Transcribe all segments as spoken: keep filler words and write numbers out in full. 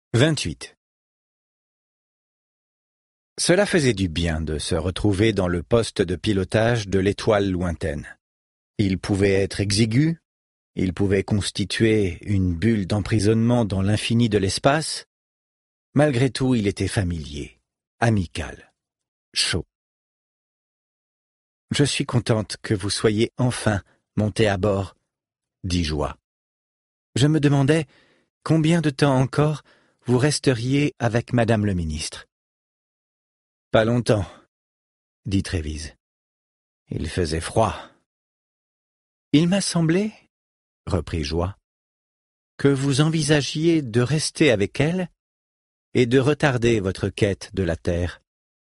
vingt-huit. Cela faisait du bien de se retrouver dans le poste de pilotage de l'étoile lointaine. Il pouvait être exigu, il pouvait constituer une bulle d'emprisonnement dans l'infini de l'espace. Malgré tout, il était familier, amical, chaud. « Je suis contente que vous soyez enfin monté à bord, » dit Joie. « Je me demandais combien de temps encore vous resteriez avec Madame le ministre. »« Pas longtemps, » dit Trévise. Il faisait froid. « Il m'a semblé, » reprit Joie, « que vous envisagiez de rester avec elle et de retarder votre quête de la terre.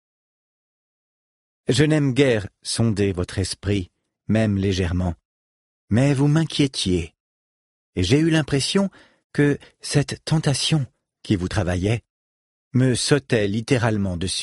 Je n'aime guère sonder votre esprit, même légèrement, mais vous m'inquiétiez, et j'ai eu l'impression que cette tentation qui vous travaillait me sautait littéralement dessus. »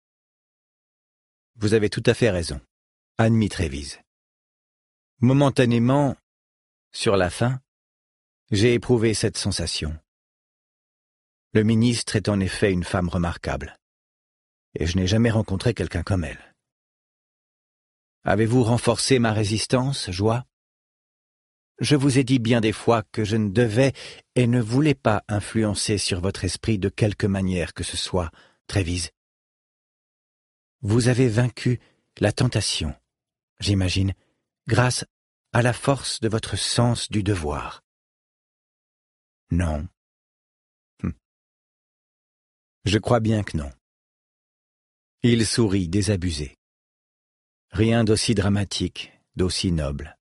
Vous avez tout à fait raison, admit Trévise. Momentanément, sur la fin, j'ai éprouvé cette sensation. Le ministre est en effet une femme remarquable, et je n'ai jamais rencontré quelqu'un comme elle. Avez-vous renforcé ma résistance, Joie ? Je vous ai dit bien des fois que je ne devais et ne voulais pas influencer sur votre esprit de quelque manière que ce soit, Trévise. Vous avez vaincu la tentation, j'imagine, grâce à la force de votre sens du devoir. Non. Hum. Je crois bien que non. Il sourit désabusé. Rien d'aussi dramatique, d'aussi noble.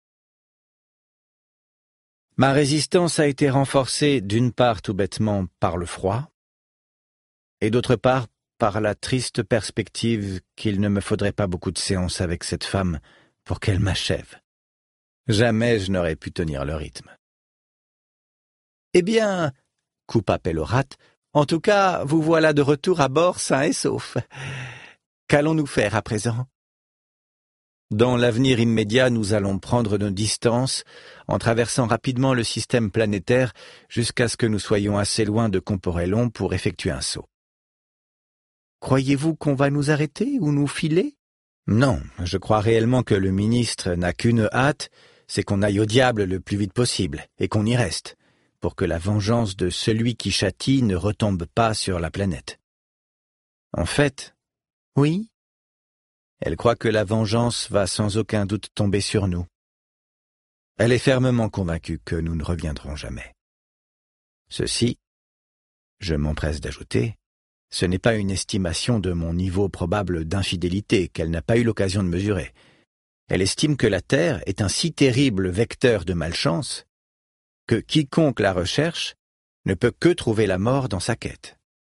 Ma résistance a été renforcée d'une part tout bêtement par le froid, et d'autre part par la triste perspective qu'il ne me faudrait pas beaucoup de séances avec cette femme pour qu'elle m'achève. Jamais je n'aurais pu tenir le rythme. Eh bien, coupa Pélorat, en tout cas, vous voilà de retour à bord sain et sauf. Qu'allons-nous faire à présent ? Dans l'avenir immédiat, nous allons prendre nos distances en traversant rapidement le système planétaire jusqu'à ce que nous soyons assez loin de Comporellon pour effectuer un saut. Croyez-vous qu'on va nous arrêter ou nous filer ? Non, je crois réellement que le ministre n'a qu'une hâte, c'est qu'on aille au diable le plus vite possible et qu'on y reste, pour que la vengeance de celui qui châtie ne retombe pas sur la planète. En fait, oui. Elle croit que la vengeance va sans aucun doute tomber sur nous. Elle est fermement convaincue que nous ne reviendrons jamais. Ceci, je m'empresse d'ajouter, ce n'est pas une estimation de mon niveau probable d'infidélité qu'elle n'a pas eu l'occasion de mesurer. Elle estime que la Terre est un si terrible vecteur de malchance que quiconque la recherche ne peut que trouver la mort dans sa quête.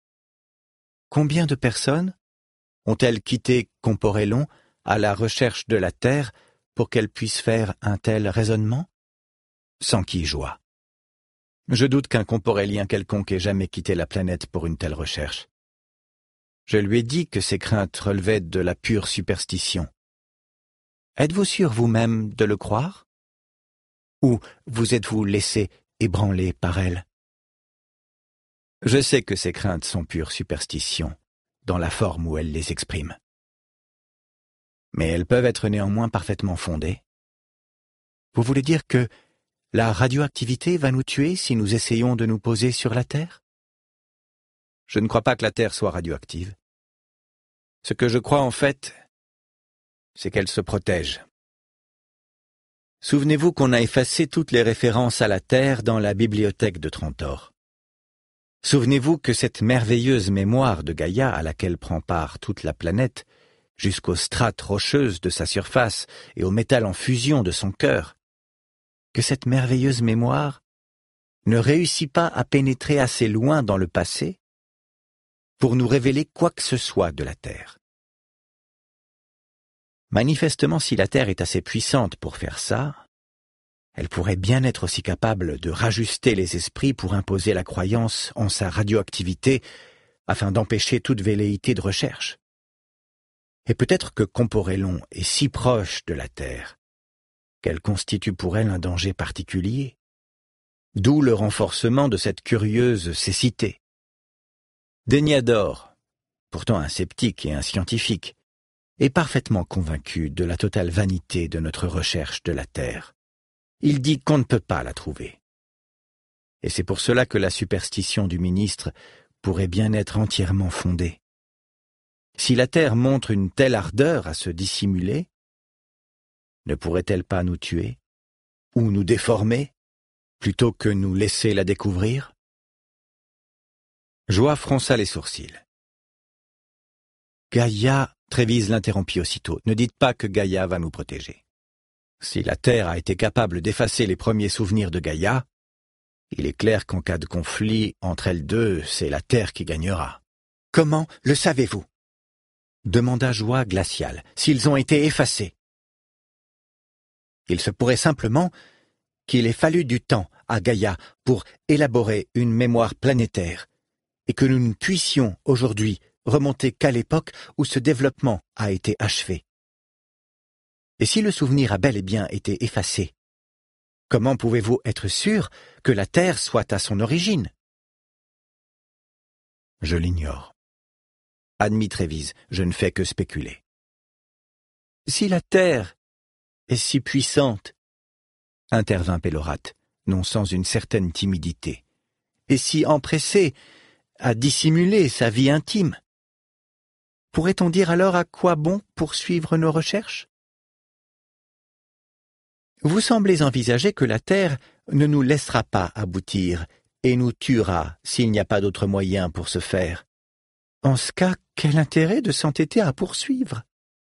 Combien de personnes ont-elles quitté Comporellon à la recherche de la Terre pour qu'elle puisse faire un tel raisonnement ? Sans qui Joie. Je doute qu'un comporellien quelconque ait jamais quitté la planète pour une telle recherche. Je lui ai dit que ses craintes relevaient de la pure superstition. Êtes-vous sûr vous-même de le croire ? Ou vous êtes-vous laissé ébranler par elle ? Je sais que ses craintes sont pure superstition, dans la forme où elle les exprime. Mais elles peuvent être néanmoins parfaitement fondées. Vous voulez dire que la radioactivité va nous tuer si nous essayons de nous poser sur la Terre ? Je ne crois pas que la Terre soit radioactive. Ce que je crois en fait, c'est qu'elle se protège. Souvenez-vous qu'on a effacé toutes les références à la Terre dans la bibliothèque de Trantor. Souvenez-vous que cette merveilleuse mémoire de Gaïa à laquelle prend part toute la planète, jusqu'aux strates rocheuses de sa surface et au métal en fusion de son cœur, que cette merveilleuse mémoire ne réussit pas à pénétrer assez loin dans le passé pour nous révéler quoi que ce soit de la Terre. Manifestement, si la Terre est assez puissante pour faire ça, elle pourrait bien être aussi capable de rajuster les esprits pour imposer la croyance en sa radioactivité afin d'empêcher toute velléité de recherche. Et peut-être que Comporellon est si proche de la Terre qu'elle constitue pour elle un danger particulier, d'où le renforcement de cette curieuse cécité. Déniador, pourtant un sceptique et un scientifique, est parfaitement convaincu de la totale vanité de notre recherche de la Terre. Il dit qu'on ne peut pas la trouver. Et c'est pour cela que la superstition du ministre pourrait bien être entièrement fondée. Si la Terre montre une telle ardeur à se dissimuler, ne pourrait-elle pas nous tuer ou nous déformer plutôt que nous laisser la découvrir? Joie fronça les sourcils. Gaïa, Trévise l'interrompit aussitôt. Ne dites pas que Gaïa va nous protéger. Si la Terre a été capable d'effacer les premiers souvenirs de Gaïa, il est clair qu'en cas de conflit entre elles deux, c'est la Terre qui gagnera. Comment le savez-vous? Demanda Joie glaciale. S'ils ont été effacés. Il se pourrait simplement qu'il ait fallu du temps à Gaïa pour élaborer une mémoire planétaire et que nous ne puissions aujourd'hui remonter qu'à l'époque où ce développement a été achevé. Et si le souvenir a bel et bien été effacé, comment pouvez-vous être sûr que la Terre soit à son origine? Je l'ignore. Admis Trévise, je ne fais que spéculer. Si la Terre est si puissante, intervint Pélorate, non sans une certaine timidité, et si empressée à dissimuler sa vie intime, pourrait-on dire alors à quoi bon poursuivre nos recherches? Vous semblez envisager que la Terre ne nous laissera pas aboutir et nous tuera s'il n'y a pas d'autre moyen pour ce faire. En ce cas, quel intérêt de s'entêter à poursuivre?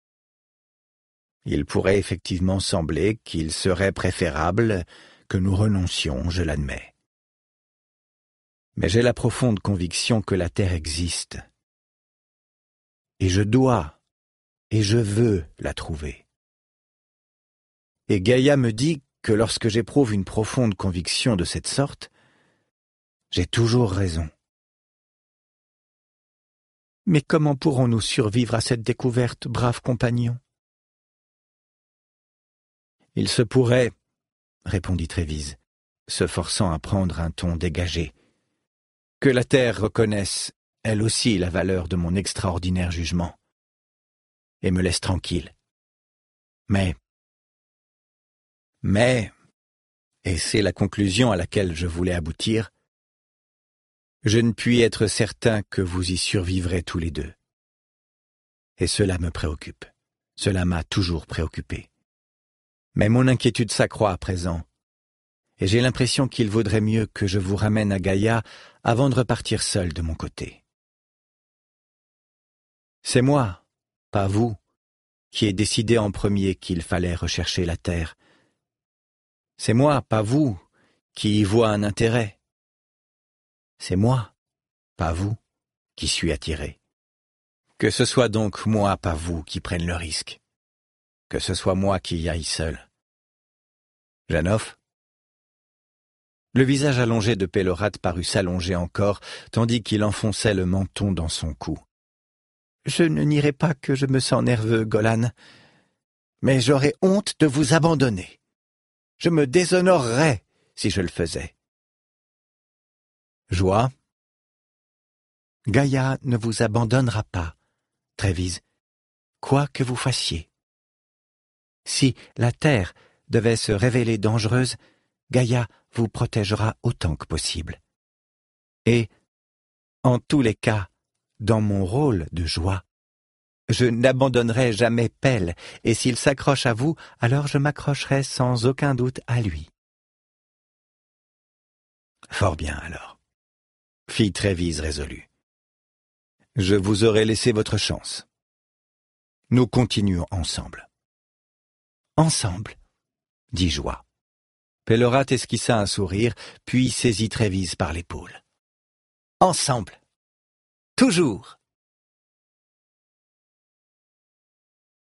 Il pourrait effectivement sembler qu'il serait préférable que nous renoncions, je l'admets. Mais j'ai la profonde conviction que la Terre existe. Et je dois, et je veux la trouver. Et Gaïa me dit que lorsque j'éprouve une profonde conviction de cette sorte, j'ai toujours raison. Mais comment pourrons-nous survivre à cette découverte, braves compagnons? Il se pourrait, répondit Trévise, se forçant à prendre un ton dégagé, que la Terre reconnaisse, elle aussi, la valeur de mon extraordinaire jugement, et me laisse tranquille. Mais, mais, et c'est la conclusion à laquelle je voulais aboutir, je ne puis être certain que vous y survivrez tous les deux. Et cela me préoccupe. Cela m'a toujours préoccupé. Mais mon inquiétude s'accroît à présent, et j'ai l'impression qu'il vaudrait mieux que je vous ramène à Gaïa avant de repartir seul de mon côté. C'est moi, pas vous, qui ai décidé en premier qu'il fallait rechercher la Terre. C'est moi, pas vous, qui y vois un intérêt. C'est moi, pas vous, qui suis attiré. Que ce soit donc moi, pas vous, qui prenne le risque. Que ce soit moi qui y aille seul. Janoff? Le visage allongé de Pélorate parut s'allonger encore, tandis qu'il enfonçait le menton dans son cou. Je ne nierai pas que je me sens nerveux, Golan, mais j'aurais honte de vous abandonner. Je me déshonorerais si je le faisais. Joie? Gaïa ne vous abandonnera pas, Trévise, quoi que vous fassiez. Si la Terre devait se révéler dangereuse, Gaïa vous protégera autant que possible. Et, en tous les cas, dans mon rôle de Joie, je n'abandonnerai jamais Pell, et s'il s'accroche à vous, alors je m'accrocherai sans aucun doute à lui. Fort bien alors, fit Trévise résolu. Je vous aurai laissé votre chance. Nous continuons ensemble. Ensemble, dit Joie. Pélorate esquissa un sourire, puis saisit Trévise par l'épaule. Ensemble. Toujours.